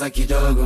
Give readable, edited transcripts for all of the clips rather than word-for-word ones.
cheza kidogo.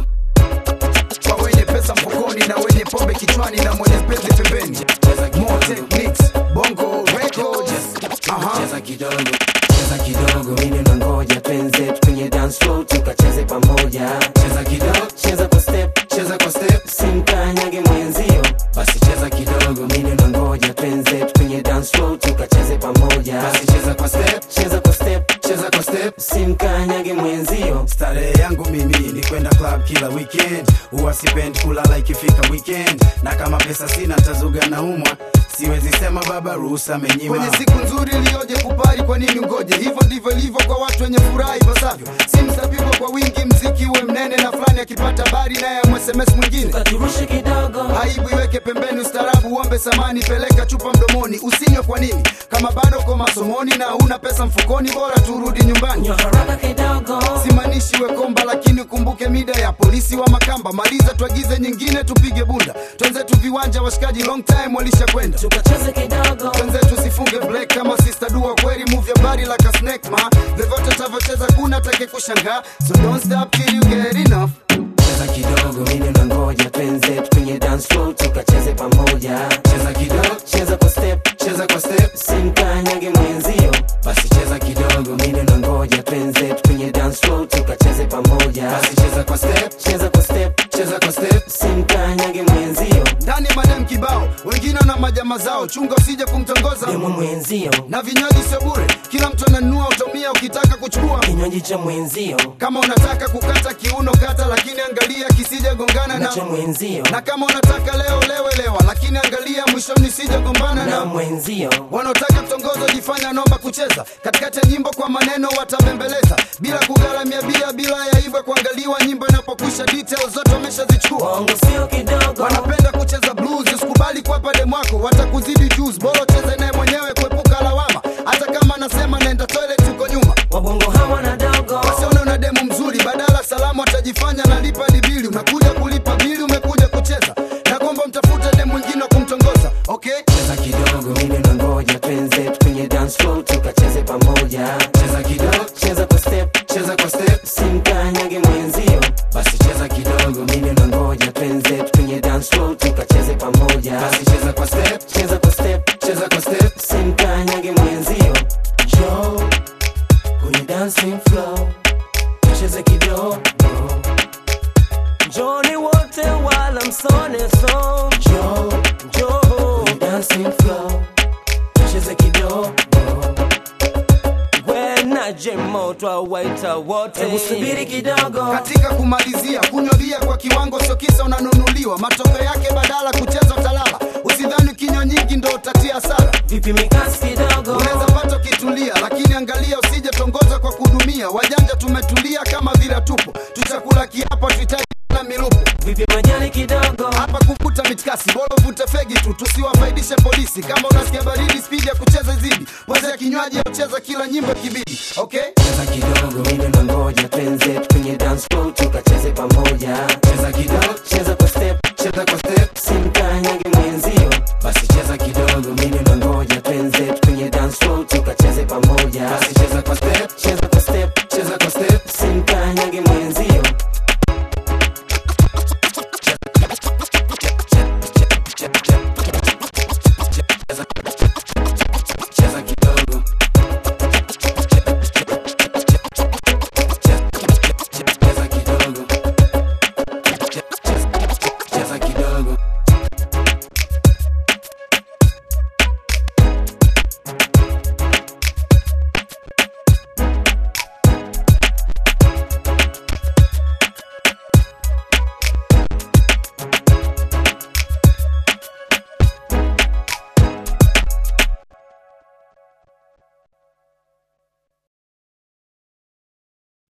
Kwa wenye pesa mfukoni na wenye pombe kichwani na mwenye penzi pembeni. More techniques, bongo records. Cheza kidogo, cheza kidogo. Mimi nangoja twenze kwenye dance floor tukacheze pamoja. Cheza kidogo, Cheza kwa step, cheza kwa step. simkanyage mwenzio. Basi cheza kidogo. Mimi nangoja twenze kwenye dance floor tukacheze pamoja. Basi cheza kwa step, Cheza kwa step, cheza kwa step. simkanyage mwenzio. Starehe yangu mimi ni kwenda club kila weekend. Huwa sipendi kulala ikifika weekend. Na kama pesa sina nitazuga na umwa. Siwezi sema baba ruhusa amenyima. Kwenye siku nzuri iliyoje kupari kwa nini ungoje? Hivyo ndivyo ilivyo kwa watu wenye furaha ipasavyo. Simu zapigwa kwa wingi, mziki uwe mnene na fulani akipata habari naye SMS mwingine. Katurushe kidogo. Aibu iweke pembeni, ustaarabu uombe samani, peleka chupa mdomoni. Usinywe kwa nini? Kama bado kwa masomoni na una pesa mfukoni, bora turudi nyumbani. Nyo haraka kidogo. Simanishi we komba, lakini ukumbuke mida ya polisi wa Makamba. Maliza tuagize nyingine tupige bunda. Twenzetu viwanja washikaji long time walisha kwenda. Tukacheze kidogo. Twenzetu sifunge break kama sister dua kweli, move your body like a snake ma. Vyovyote tavocheza kuna take kushangaa. So don't stop till you get enough. Cheza kidogo, Mimi nangoja twenze kwenye dance floor tukacheze pamoja. cheza kidogo, Cheza kwa step, cheza kwa step. simkanyage mwenzio. Basi cheza kidogo. Mimi nangoja twenze kwenye dance floor tukacheze pamoja. Basi cheza kwa step, Cheza kwa step, cheza kwa step. simkanyage mwenzio. Ndani madam kibao, wengine na majama zao, chunga usije kumtongoza. Demo mwenzio. Na vinywaji sio bure, kila mtu ananunua, utumia ukitaka kuchukua. Kinywaji cha mwenzio. Kama unataka kukata kiuno kata, lakini angalia kisije gongana Na cha na. mwenzio. Na kama unataka leo lewa, lakini angalia mwishoni sije gombana Na na. mwenzio. Wanaotaka kutongoza jifanya naomba kucheza katikati ya nyimbo, kwa maneno watabembeleza bila kugharamia bila ya hivyo kuangaliwa. Nyimbo inapokwisha details zote wameshazichukua. Bongo sio kidogo. Wanapenda kucheza blues, usikubali kwa pale mwako, watakuzidi juice. Bora cheze naye mwenyewe kuepuka lawama, hata kama anasema naenda toilet uko nyuma. Wabongo hawana dogo. Wasiona una demu mzuri, badala salamu atajifanya nalipa bili. Unakuja kulipa bili, umekuja kucheza na kwamba mtafute demu mwingine wa kumtongoza. Okay, Cheza kidogo, Mimi nangoja twenze kwenye dance floor tukacheze pamoja. cheza kidogo, Cheza kwa step, cheza kwa step. simkanyage mwenzio. Basi cheza kidogo, Mimi nangoja twenze kwenye dance floor tukacheze pamoja. basi cheza kwa step, Cheza kwa step, cheza kwa step. simkanyage mwenzio. Jo kwenye dancing floor cheze kidogo. Joni wote wala msone so. Jo kwenye dancing floor cheze kidogo. Wena jemo twawaita wote. Hebu subiri kidogo. katika kumalizia, kunywa bia kwa kiwango sio kisa unanunuliwa. Matokeo yake badala kucheza utalala. Usidhani kinywa nyingi ndo utatia hasara. Vipi mikasi kidogo. Unaweza pata ukitulia, lakini angalia usije tongoza kwa kudumia. Wajanja tumetulia kama vile tupo, tuchakula kiapo tuhitaji na milupo. Vipi majani kidogo. Hapa kuvuta mitikasi, bora uvute fegi tu, tusiwafaidishe polisi. Kama unasikia baridi, spidi ya kucheza izidi. Waza ya kinywaji ucheza kila nyimbo kibidi. Okay, Cheza kidogo, Mimi nangoja twenze kwenye dance floor tukacheze pamoja. cheza kidogo, Cheza kwa step, cheza kwa step. simkanyage mwenzio. Basi cheza kidogo, Mimi nangoja twenze kwenye dance floor tukacheze pamoja. basi cheza kwa step, Cheza kwa step, cheza kwa step. simkanyage mwenzio.